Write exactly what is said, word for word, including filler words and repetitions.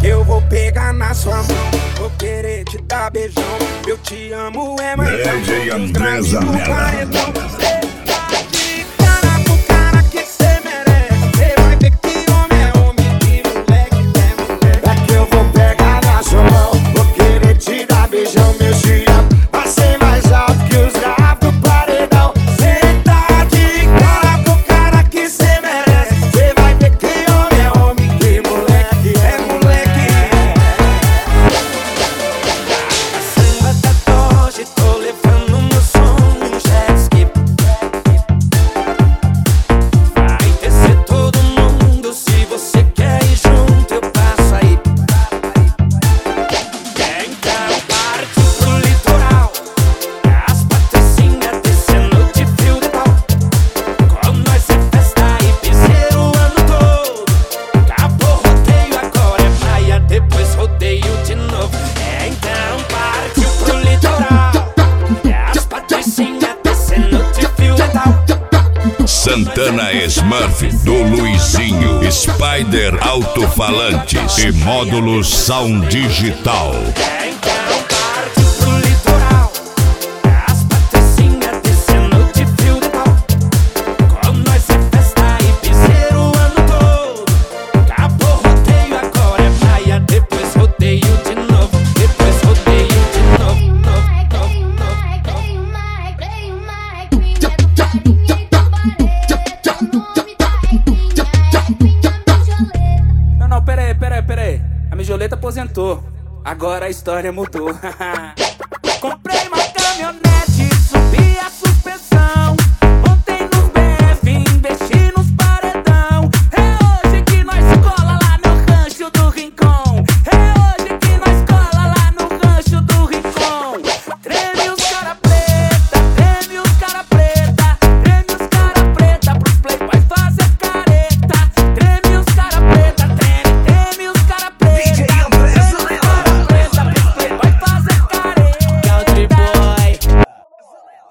Eu vou pegar na sua mão, vou querer te dar beijão. Eu te amo, é mais D J André Zanella. Santana Smurf do Luizinho, Spider Alto-Falantes e módulos Sound Digital. A Mijoleta aposentou, agora a história mudou. Comprei